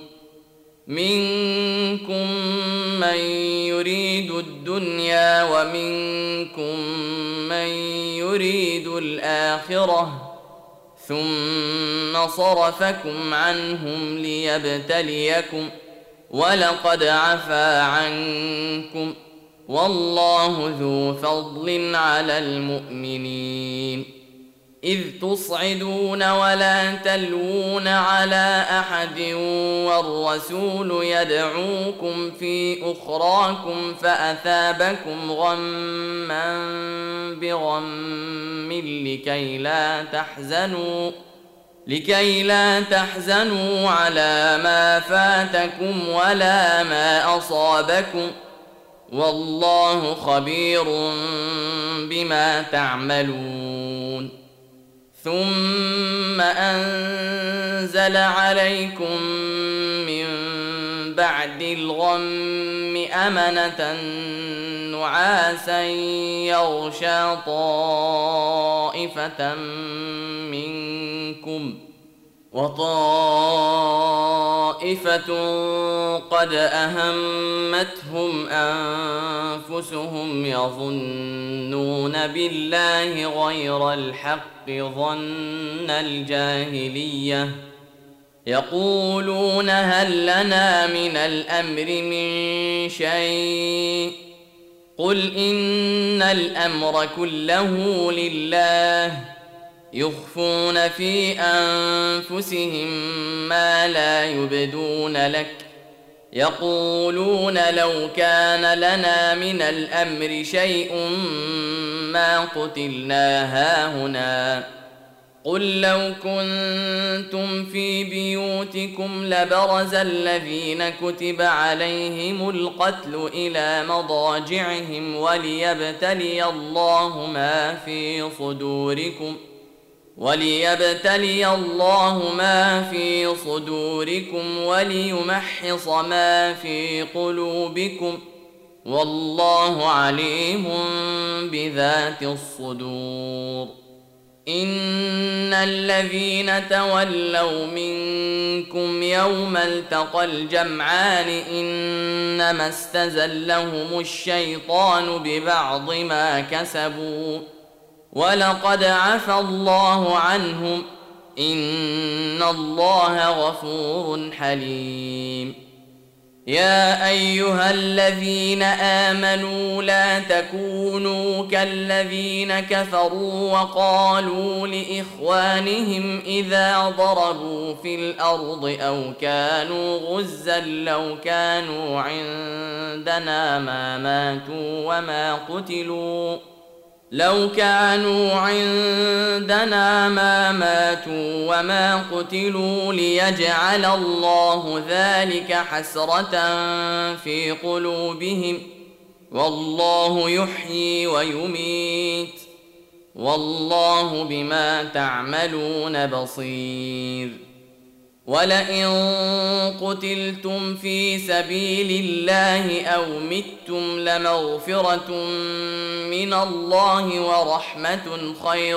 منكم من يريد الدنيا ومنكم من يريد الآخرة ثم صرفكم عنهم ليبتليكم ولقد عفا عنكم والله ذو فضل على المؤمنين إذ تصعدون ولا تلوون على أحد والرسول يدعوكم في أخراكم فأثابكم غما بغم لكي لا تحزنوا لكي لا تحزنوا على ما فاتكم ولا ما أصابكم والله خبير بما تعملون ثم أنزل عليكم من بعد الغم أمنة نعاسا يغشى طائفة منكم وطائفة قد أهمتهم أنفسهم يظنون بالله غير الحق ظن الجاهلية يقولون هل لنا من الأمر من شيء قل إن الأمر كله لله يخفون في أنفسهم ما لا يبدون لك يقولون لو كان لنا من الأمر شيء ما قتلنا هاهنا قل لو كنتم في بيوتكم لبرز الذين كتب عليهم القتل إلى مضاجعهم وليبتلي الله ما في صدوركم وليبتلي الله ما في صدوركم وليمحص ما في قلوبكم والله عليم بذات الصدور إن الذين تولوا منكم يوم التقى الجمعان إنما استزلهم الشيطان ببعض ما كسبوا ولقد عفا الله عنهم إن الله غفور حليم يا أيها الذين آمنوا لا تكونوا كالذين كفروا وقالوا لإخوانهم إذا ضربوا في الأرض أو كانوا غزا لو كانوا عندنا ما ماتوا وما قتلوا لو كانوا عندنا ما ماتوا وما قتلوا ليجعل الله ذلك حسرة في قلوبهم والله يحيي ويميت والله بما تعملون بصير ولئن قتلتم في سبيل الله أو متم لمغفرة من الله ورحمة خير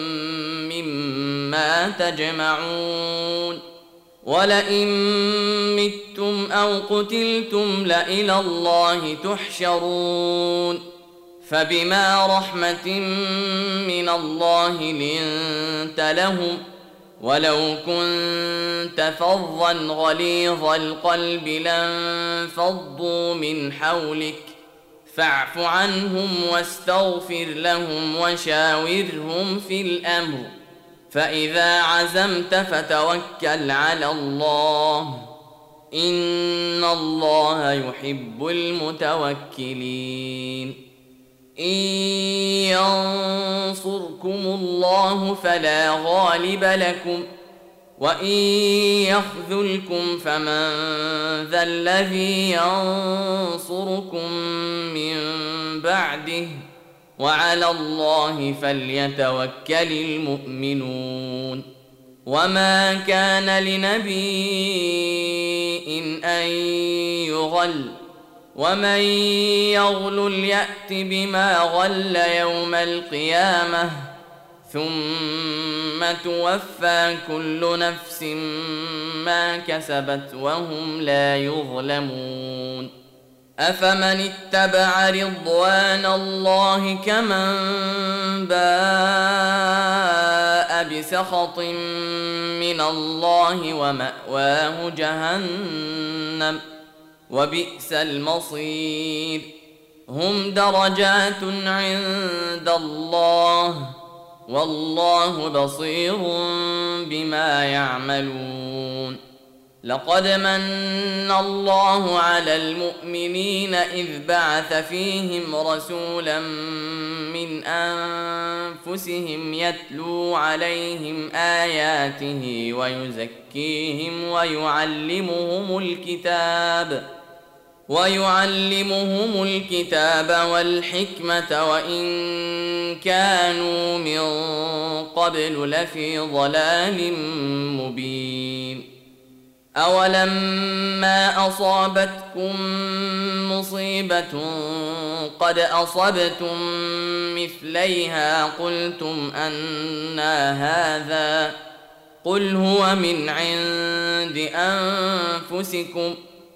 مما تجمعون ولئن متم أو قتلتم لإلى الله تحشرون فبما رحمة من الله لنت لهم ولو كنت فظا غليظ القلب لانفضوا من حولك فاعف عنهم واستغفر لهم وشاورهم في الأمر فإذا عزمت فتوكل على الله إن الله يحب المتوكلين إن ينصركم الله فلا غالب لكم وإن يخذلكم فمن ذا الذي ينصركم من بعده وعلى الله فليتوكل المؤمنون وما كان لنبي أن يغل ومن يغلل يأت بما غل يوم القيامة ثم توفى كل نفس ما كسبت وهم لا يظلمون أفمن اتبع رضوان الله كمن باء بسخط من الله ومأواه جهنم وبئس المصير. هم درجات عند الله والله بصير بما يعملون. لقد من الله على المؤمنين إذ بعث فيهم رسولا من أنفسهم يتلو عليهم آياته ويزكيهم ويعلمهم الكتاب ويعلمهم الكتاب والحكمة وإن كانوا من قبل لفي ضلال مبين. أولما أصابتكم مصيبة قد أصبتم مثليها قلتم أنى هذا قل هو من عند أنفسكم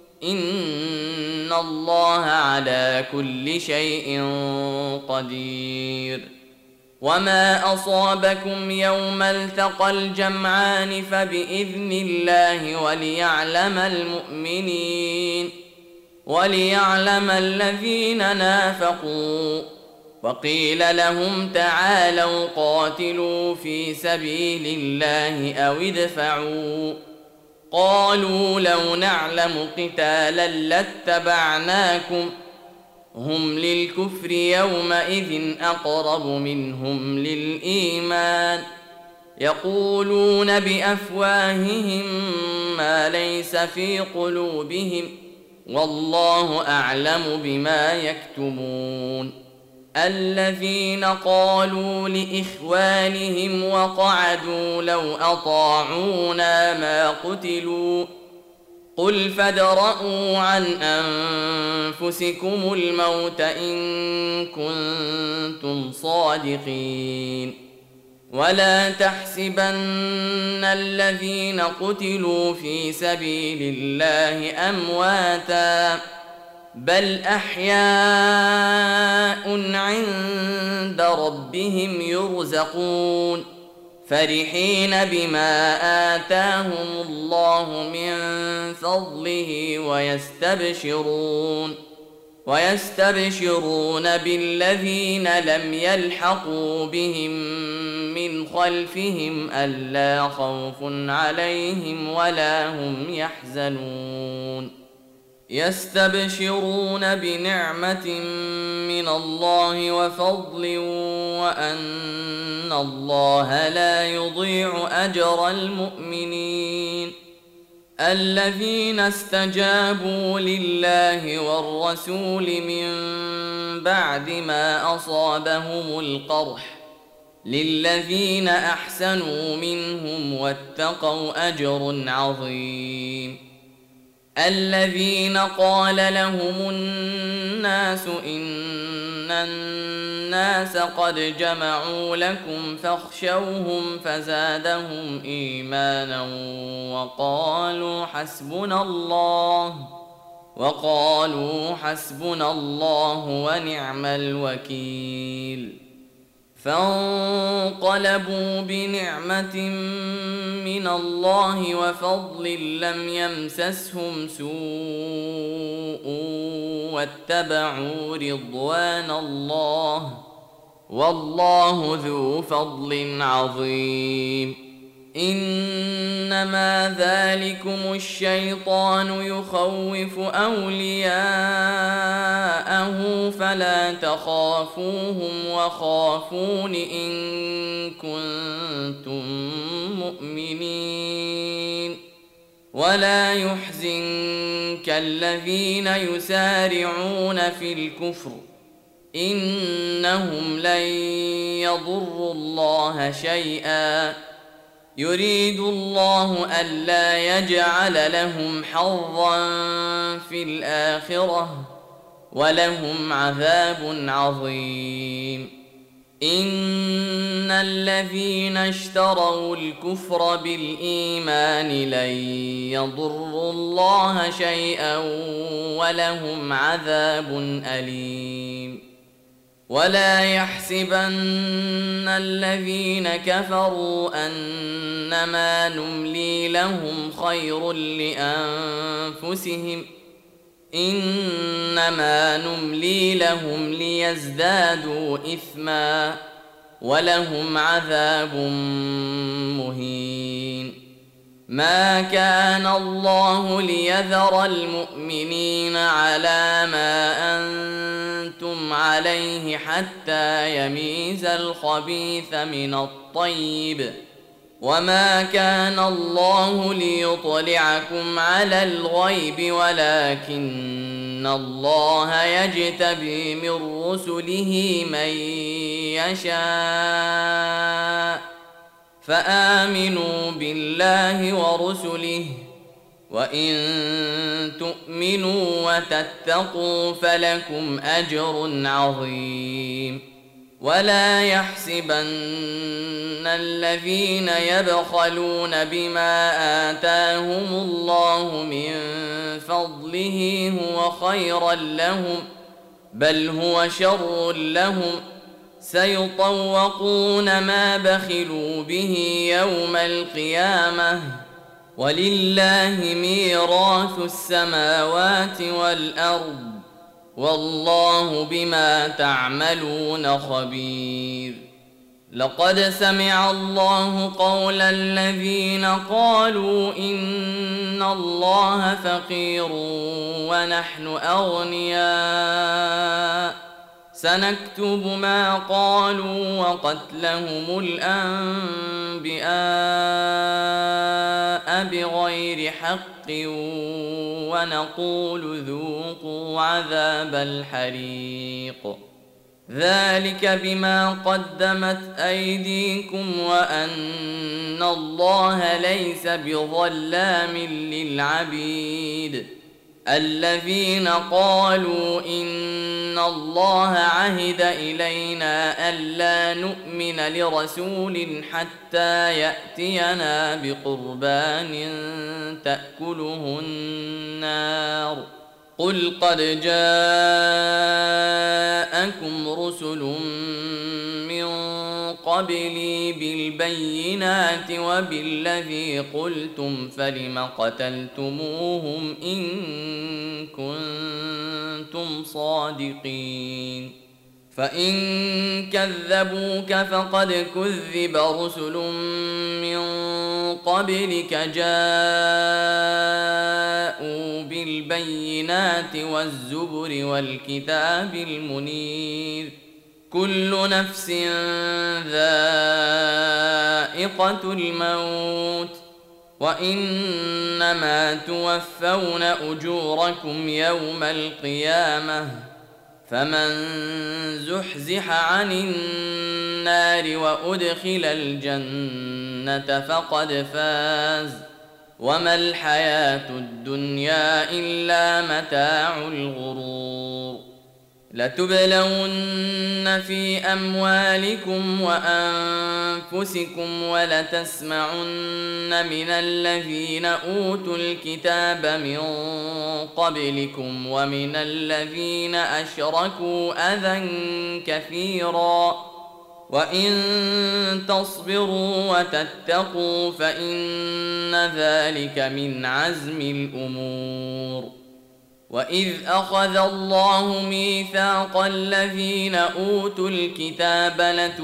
إن الله على كل شيء قدير. وما أصابكم يوم التقى الجمعان فبإذن الله وليعلم المؤمنين وليعلم الذين نافقوا. وقيل لهم تعالوا قاتلوا في سبيل الله أو ادفعوا قالوا لو نعلم قتالا لاتبعناكم هم للكفر يومئذ أقرب منهم للإيمان يقولون بأفواههم ما ليس في قلوبهم والله أعلم بما يكتمون. الذين قالوا لإخوانهم وقعدوا لو أطاعونا ما قتلوا قل فادرءوا عن أنفسكم الموت إن كنتم صادقين. ولا تحسبن الذين قتلوا في سبيل الله أمواتا بل أحياء عند ربهم يرزقون فرحين بما آتاهم الله من فضله ويستبشرون ويستبشرون بالذين لم يلحقوا بهم من خلفهم ألا خوف عليهم ولا هم يحزنون. يستبشرون بنعمة من الله وفضل وأن الله لا يضيع أجر المؤمنين. الذين استجابوا لله والرسول من بعد ما أصابهم القرح للذين أحسنوا منهم واتقوا أجر عظيم. الذين قال لهم الناس إن الناس قد جمعوا لكم فاخشوهم فزادهم إيمانا وقالوا حسبنا الله وقالوا حسبنا الله ونعم الوكيل. فانقلبوا بنعمة من الله وفضل لم يمسسهم سوء واتبعوا رضوان الله والله ذو فضل عظيم. إنما ذلكم الشيطان يخوف أولياءه فلا تخافوهم وخافون إن كنتم مؤمنين. ولا يحزنك الذين يسارعون في الكفر إنهم لن يضروا الله شيئا يريد الله ألا يجعل لهم حظا في الآخرة ولهم عذاب عظيم. إن الذين اشتروا الكفر بالإيمان لن يضروا الله شيئا ولهم عذاب أليم. ولا يحسبن الذين كفروا أنما نملي لهم خير لأنفسهم إنما نملي لهم ليزدادوا إثما ولهم عذاب مهين. ما كان الله ليذر المؤمنين على ما أنتم عليه حتى يميز الخبيث من الطيب، وما كان الله ليطلعكم على الغيب ولكن الله يجتبي من رسله من يشاء، فآمنوا بالله ورسله، وإن تؤمنوا وتتقوا فلكم أجر عظيم. ولا يحسبن الذين يبخلون بما آتاهم الله من فضله هو خيرا لهم، بل هو شر لهم، سيطوقون ما بخلوا به يوم القيامة، ولله ميراث السماوات والأرض، والله بما تعملون خبير. لقد سمع الله قول الذين قالوا إن الله فقير ونحن أغنياء، سنكتب ما قالوا وقتلهم الأنبياء بغير حق، ونقول ذوقوا عذاب الحريق، ذلك بما قدمت أيديكم وأن الله ليس بظلام للعبيد. الذين قالوا إن الله عهد إلينا ألا نؤمن لرسول حتى يأتينا بقربان تأكله النار، قل قد جاءكم رسل من قبلي بالبينات وبالذي قلتم فلم قتلتموهم إن كنتم صادقين. فإن كذبوك فقد كذب رسل من قبلك جاءوا بالبينات والزبر والكتاب المنير، كل نفس ذائقة الموت، وإنما توفون أجوركم يوم القيامة، فمن زحزح عن النار وأدخل الجنة فقد فاز، وما الحياة الدنيا إلا متاع الغرور. لتبلون في أموالكم وأنفسكم ولتسمعن من الذين أوتوا الكتاب من قبلكم ومن الذين أشركوا أذى كثيرا، وإن تصبروا وتتقوا فإن ذلك من عزم الأمور. وإذ أخذ الله ميثاق الذين أوتوا الكتاب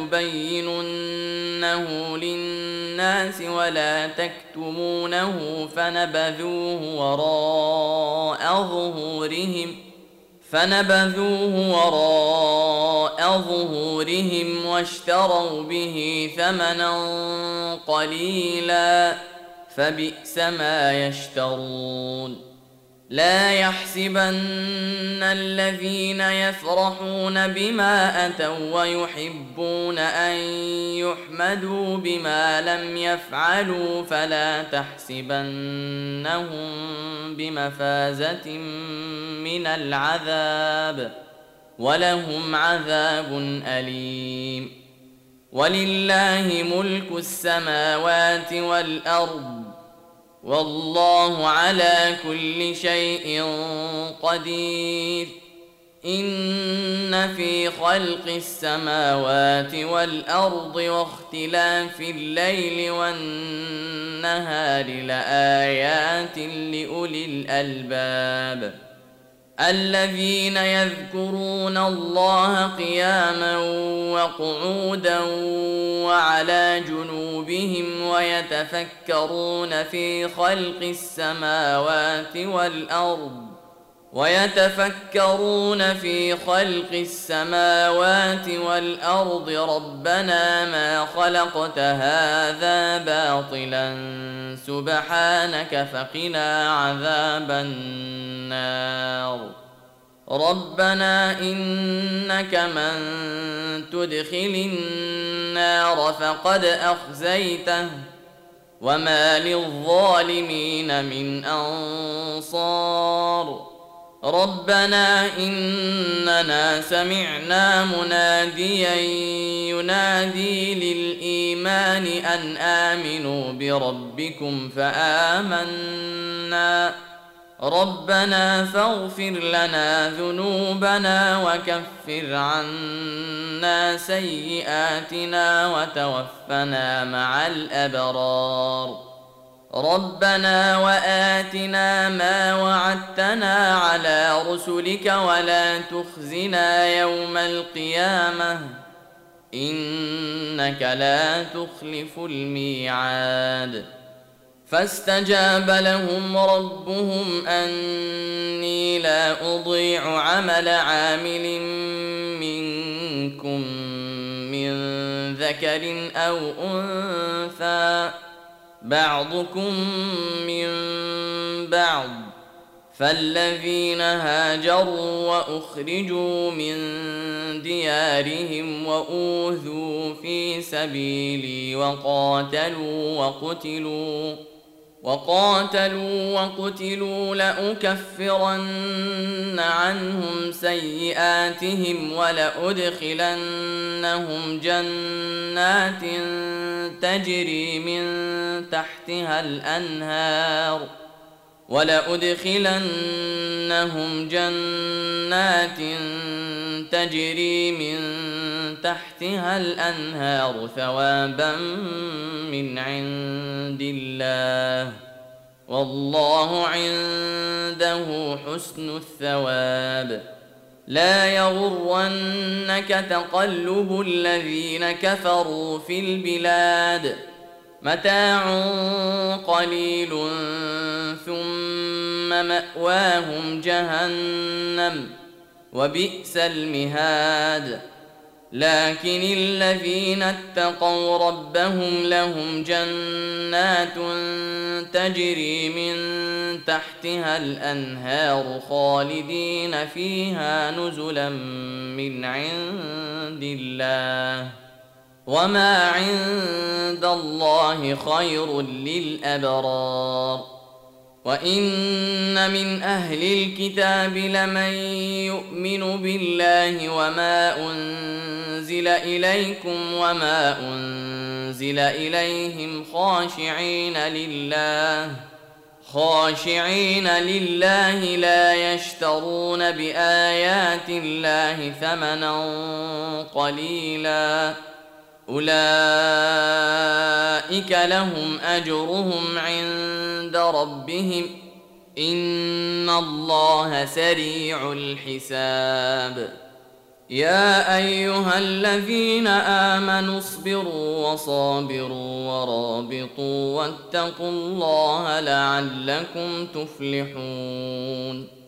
لتبيننه للناس ولا تكتمونه فنبذوه وراء ظهورهم فنبذوه وراء ظهورهم واشتروا به ثمنا قليلا، فبئس ما يشترون. لا يحسبن الذين يفرحون بما أتوا ويحبون أن يحمدوا بما لم يفعلوا فلا تحسبنهم بمفازة من العذاب، ولهم عذاب أليم. ولله ملك السماوات والأرض، والله على كل شيء قدير. إن في خلق السماوات والأرض واختلاف الليل والنهار لآيات لأولي الألباب. الذين يذكرون الله قياما وقعودا وعلى جنوبهم ويتفكرون في خلق السماوات والأرض ويتفكرون في خلق السماوات والأرض ربنا ما خلقت هذا باطلا سبحانك فقنا عذاب النار ربنا إنك من تدخل النار فقد أخزيته وما للظالمين من أنصار ربنا إننا سمعنا مناديا ينادي للإيمان أن آمنوا بربكم فآمنا ربنا فاغفر لنا ذنوبنا وكفر عنا سيئاتنا وتوفنا مع الأبرار ربنا وآتنا ما وعدتنا على رسلك ولا تخزنا يوم القيامة إنك لا تخلف الميعاد فاستجاب لهم ربهم أني لا أضيع عمل عامل منكم من ذكر أو أنثى بعضكم من بعض فالذين هاجروا وأخرجوا من ديارهم وأوذوا في سبيلي وقاتلوا وقتلوا وقاتلوا وقتلوا لأكفرن عنهم سيئاتهم ولأدخلنهم جنات تجري من تحتها الأنهار ولأدخلنهم جنات تجري من تحتها الأنهار ثوابا من عند الله والله عنده حسن الثواب لا يغرنك تقلب الذين كفروا في البلاد متاع قليل ثم مأواهم جهنم وبئس المهاد لكن الذين اتقوا ربهم لهم جنات تجري من تحتها الأنهار خالدين فيها نزلا من عند الله وما عند الله خير للأبرار وإن من أهل الكتاب لمن يؤمن بالله وما أنزل إليكم وما أنزل إليهم خاشعين لله خاشعين لله لا يشترون بآيات الله ثمنا قليلا أولئك لهم أجرهم عند ربهم إن الله سريع الحساب يا أيها الذين آمنوا اصبروا وصابروا ورابطوا واتقوا الله لعلكم تفلحون